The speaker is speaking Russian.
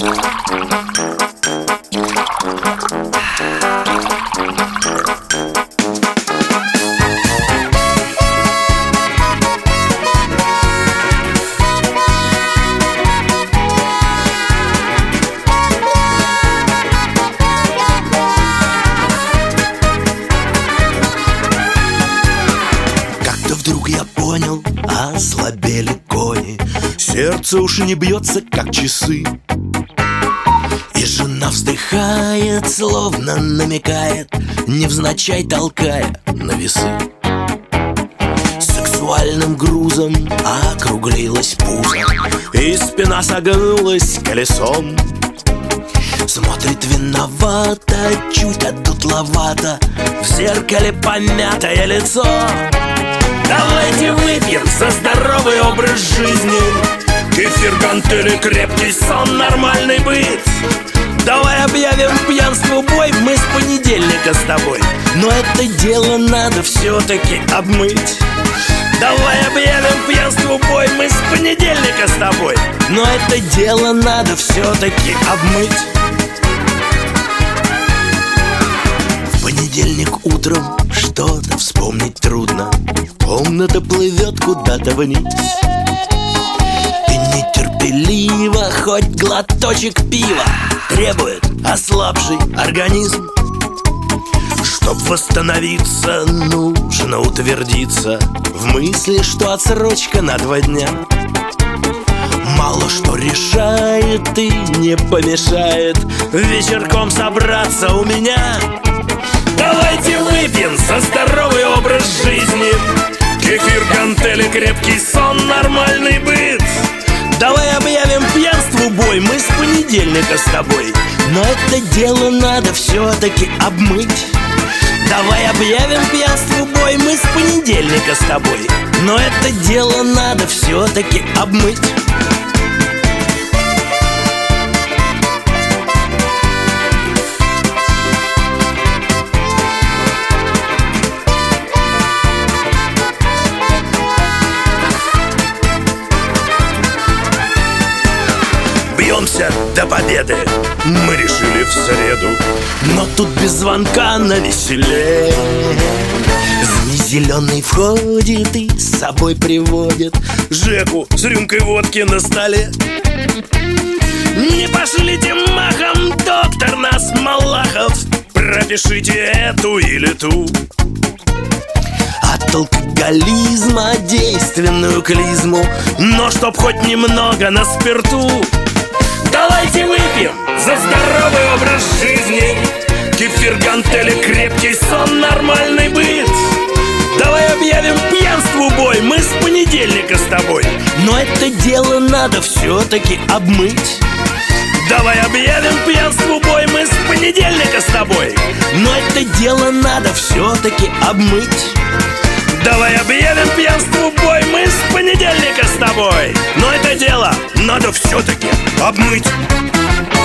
Вдруг я понял, ослабели кони, сердце уж не бьется, как часы. И жена вздыхает, словно намекает, невзначай толкая на весы. Сексуальным грузом округлилась пузо, и спина согнулась колесом. Смотрит виновато, чуть одутловато, в зеркале помятое лицо. Давайте выпьем за здоровый образ жизни, кефир, гантели, крепкий сон, нормальный быт. Давай объявим пьянству бой, мы с понедельника с тобой, но это дело надо все-таки обмыть. Давай объявим пьянству бой, мы с понедельника с тобой, но это дело надо все-таки обмыть. В понедельник утром что-то вспомнить трудно, комната плывет куда-то вниз. И нетерпеливо хоть глоточек пива требует ослабший организм. Чтоб восстановиться, нужно утвердиться в мысли, что отсрочка на 2 дня мало что решает и не помешает вечерком собраться у меня. Давайте выпьем за здоровый образ жизни, кефир, гантели, крепкий сон, нормальный быт. Давай объявим пьянству бой, мы с понедельника с тобой, но это дело надо все-таки обмыть. Давай объявим пьянству бой, мы с понедельника с тобой, но это дело надо все-таки обмыть. Бьемся до победы, мы решили в среду, но тут без звонка навеселее. Змей зеленый входит и с собой приводит Жеку с рюмкой водки на столе. Не пошлите махом, доктор нас Малахов, пропишите эту или ту. От алкоголизма действенную клизму, но чтоб хоть немного на спирту. Давайте выпьем за здоровый образ жизни, кефир, гантели, крепкий сон, нормальный быт. Давай объявим пьянству бой, мы с понедельника с тобой, но это дело надо все-таки обмыть. Давай объявим пьянству бой, мы с понедельника с тобой, но это дело надо все-таки обмыть. Давай объявим пьянству бой, мы с понедельника с тобой, но это дело надо все-таки обмыть.